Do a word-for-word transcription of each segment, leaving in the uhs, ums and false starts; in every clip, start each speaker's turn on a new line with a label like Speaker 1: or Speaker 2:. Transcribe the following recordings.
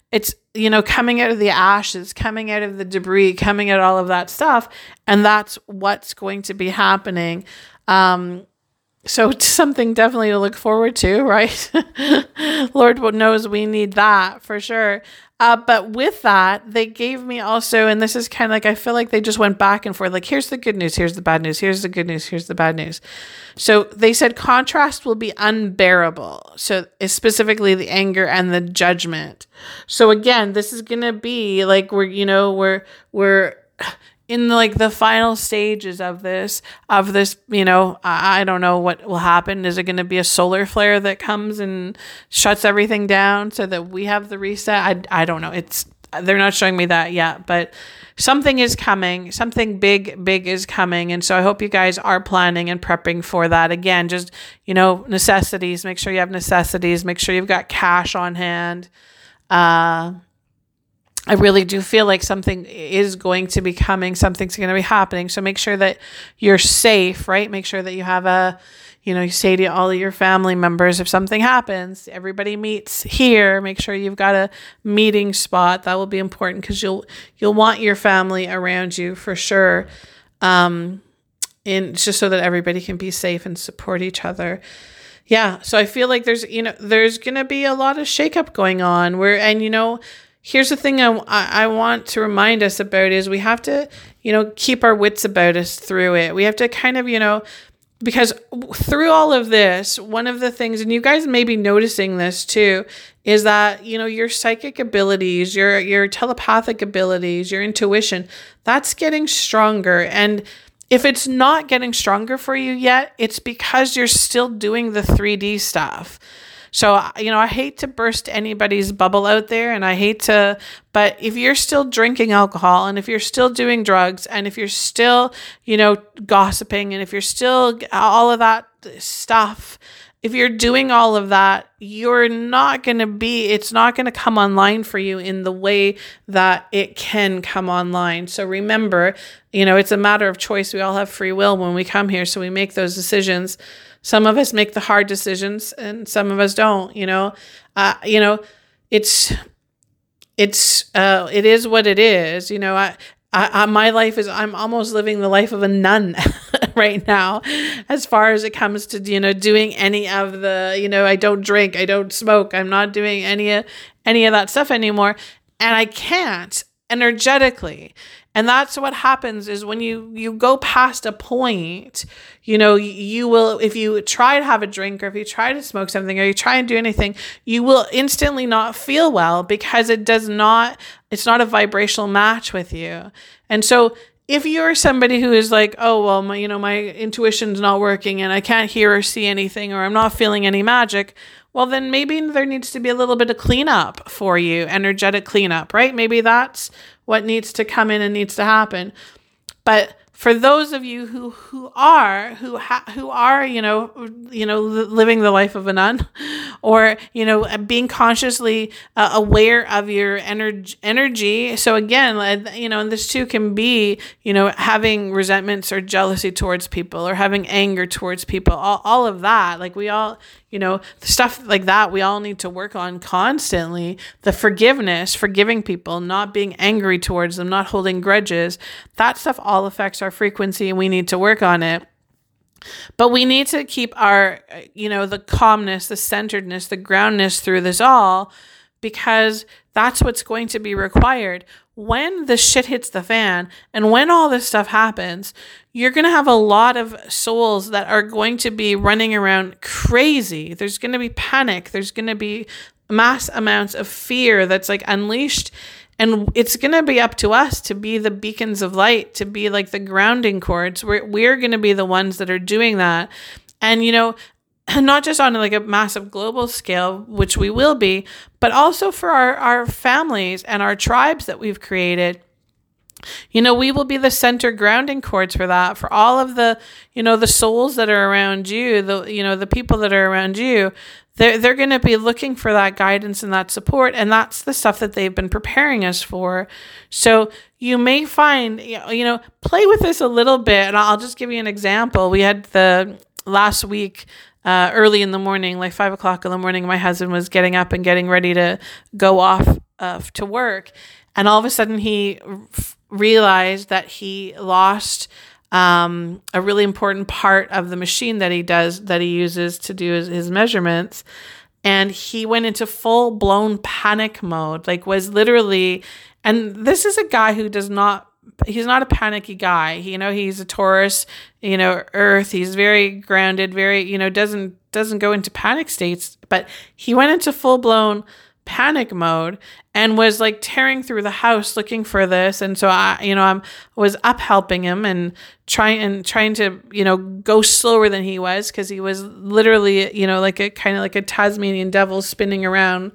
Speaker 1: it's, you know, coming out of the ashes, coming out of the debris, coming out all of that stuff. And that's what's going to be happening. Um, so it's something definitely to look forward to, right? Lord knows we need that for sure. Uh, but with that, they gave me also, and this is kind of like, I feel like they just went back and forth. Like, here's the good news, here's the bad news, here's the good news, here's the bad news. So they said contrast will be unbearable. So it's specifically the anger and the judgment. So again, this is going to be like, we're, you know, we're, we're in like the final stages of this, of this, you know, I, I don't know what will happen. Is it going to be a solar flare that comes and shuts everything down so that we have the reset? I, I don't know. It's, they're not showing me that yet, but something is coming. Something big, big is coming. And so I hope you guys are planning and prepping for that. Again, just, you know, necessities, make sure you have necessities, make sure you've got cash on hand. Uh, I really do feel like something is going to be coming. Something's going to be happening. So make sure that you're safe, right? Make sure that you have a, you know, you say to all of your family members, if something happens, everybody meets here. Make sure you've got a meeting spot. That will be important because you'll, you'll want your family around you for sure. Um, and just so that everybody can be safe and support each other. Yeah. So I feel like there's, you know, there's going to be a lot of shakeup going on where, and, you know, here's the thing I, I want to remind us about is we have to, you know, keep our wits about us through it. We have to kind of, you know, because through all of this, one of the things, and you guys may be noticing this too, is that, you know, your psychic abilities, your, your telepathic abilities, your intuition, that's getting stronger. And if it's not getting stronger for you yet, it's because you're still doing the three D stuff. So, you know, I hate to burst anybody's bubble out there and I hate to, but if you're still drinking alcohol and if you're still doing drugs and if you're still, you know, gossiping and if you're still all of that stuff, if you're doing all of that, you're not going to be, it's not going to come online for you in the way that it can come online. So remember, you know, it's a matter of choice. We all have free will when we come here. So we make those decisions. Some of us make the hard decisions and some of us don't, you know, uh, you know, it's, it's, uh, it is what it is. You know, I, I, I, my life is, I'm almost living the life of a nun right now, as far as it comes to, you know, doing any of the, you know, I don't drink, I don't smoke. I'm not doing any, any of that stuff anymore. And I can't energetically. And that's what happens is when you, you go past a point, you know, you will, if you try to have a drink or if you try to smoke something or you try and do anything, you will instantly not feel well because it does not, it's not a vibrational match with you. And so if you're somebody who is like, oh, well, my, you know, my intuition's not working and I can't hear or see anything, or I'm not feeling any magic, well, then maybe there needs to be a little bit of cleanup for you, energetic cleanup, right? Maybe that's what needs to come in and needs to happen. But for those of you who who are who ha- who are you know you know living the life of a nun, or you know being consciously uh, aware of your energy energy. So again, you know, and this too can be you know having resentments or jealousy towards people, or having anger towards people. All all of that, like we all. You know, stuff like that, we all need to work on constantly. The forgiveness, forgiving people, not being angry towards them, not holding grudges, that stuff all affects our frequency and we need to work on it. But we need to keep our, you know, the calmness, the centeredness, the groundness through this all, because that's what's going to be required. When the shit hits the fan and when all this stuff happens, you're going to have a lot of souls that are going to be running around crazy. There's going to be panic. There's going to be mass amounts of fear that's like unleashed. And it's going to be up to us to be the beacons of light, to be like the grounding cords. We're, we're going to be the ones that are doing that. And, you know, not just on like a massive global scale, which we will be, but also for our, our families and our tribes that we've created. You know, we will be the center grounding cords for that, for all of the, you know, the souls that are around you, the, you know, the people that are around you. They're, they're going to be looking for that guidance and that support. And that's the stuff that they've been preparing us for. So you may find, you know, play with this a little bit. And I'll just give you an example. We had the last week, uh, early in the morning, like five o'clock in the morning, my husband was getting up and getting ready to go off uh, to work. And all of a sudden he f- realized that he lost um, a really important part of the machine that he does, that he uses to do his, his measurements. And he went into full blown panic mode, like was literally, and this is a guy who does not, he's not a panicky guy. He, you know, he's a Taurus, you know, Earth. He's very grounded, very, you know, doesn't, doesn't go into panic states, but he went into full blown panic mode and was like tearing through the house looking for this. And so I, you know, I'm was up helping him and trying and trying to, you know, go slower than he was, because he was literally, you know, like a kind of like a Tasmanian devil spinning around.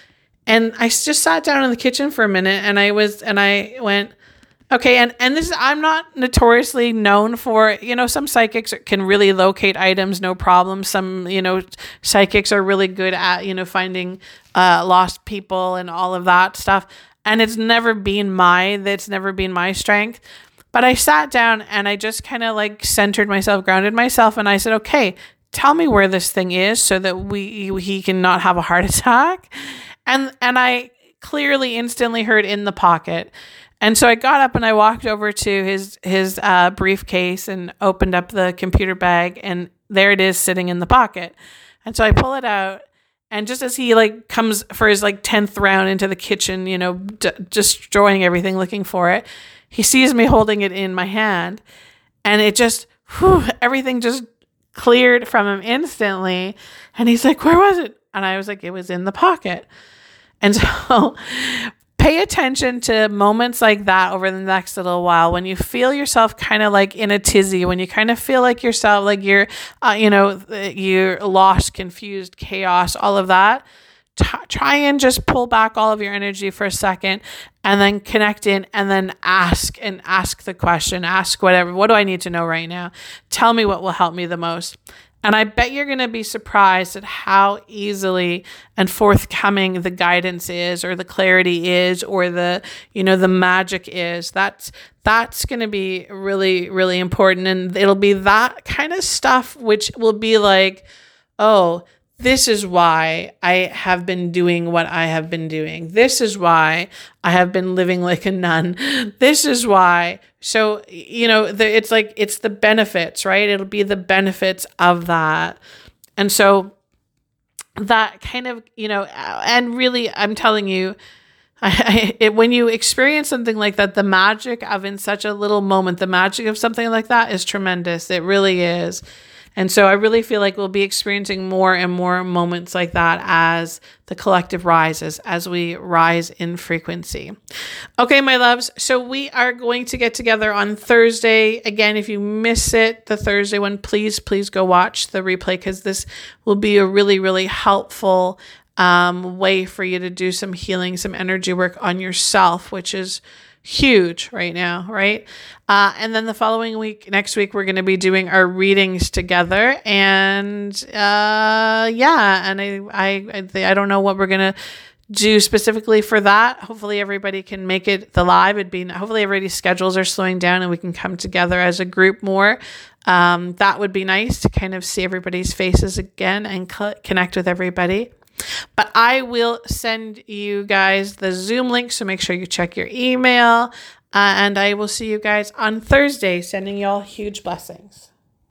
Speaker 1: And I just sat down in the kitchen for a minute and I was and I went, okay, and, and this is, I'm not notoriously known for, you know, some psychics can really locate items, no problem. Some, you know, psychics are really good at, you know, finding uh, lost people and all of that stuff. And it's never been my, that's never been my strength. But I sat down and I just kind of like centered myself, grounded myself. And I said, okay, tell me where this thing is so that we, he can not have a heart attack. And, and I clearly instantly heard in the pocket. And so I got up and I walked over to his his uh, briefcase and opened up the computer bag, and there it is sitting in the pocket. And so I pull it out, and just as he like comes for his like tenth round into the kitchen, you know, d- destroying everything, looking for it, he sees me holding it in my hand, and it just, whew, everything just cleared from him instantly. And he's like, "Where was it?" And I was like, "It was in the pocket." And so pay attention to moments like that over the next little while, when you feel yourself kind of like in a tizzy, when you kind of feel like yourself, like you're, uh, you know, you're lost, confused, chaos, all of that. T- try and just pull back all of your energy for a second and then connect in and then ask and ask the question, ask whatever, what do I need to know right now? Tell me what will help me the most. And I bet you're going to be surprised at how easily and forthcoming the guidance is, or the clarity is, or the, you know, the magic is. That's, that's going to be really, really important. And it'll be that kind of stuff, which will be like, oh, this is why I have been doing what I have been doing. This is why I have been living like a nun. This is why. So, you know, the, it's like, it's the benefits, right? It'll be the benefits of that. And so that kind of, you know, and really, I'm telling you, I, I, it, when you experience something like that, the magic of in such a little moment, the magic of something like that is tremendous. It really is. And so I really feel like we'll be experiencing more and more moments like that as the collective rises, as we rise in frequency. Okay, my loves. So we are going to get together on Thursday. Again, if you miss it, the Thursday one, please, please go watch the replay, because this will be a really, really helpful um, way for you to do some healing, some energy work on yourself, which is huge right now, right? Uh, and then the following week, next week, we're going to be doing our readings together. And uh, yeah, and I, I, I don't know what we're going to do specifically for that. Hopefully everybody can make it the live. It'd be, hopefully everybody's schedules are slowing down and we can come together as a group more. Um, that would be nice to kind of see everybody's faces again and co- connect with everybody. But I will send you guys the Zoom link, so make sure you check your email. Uh, and I will see you guys on Thursday, sending you all huge blessings.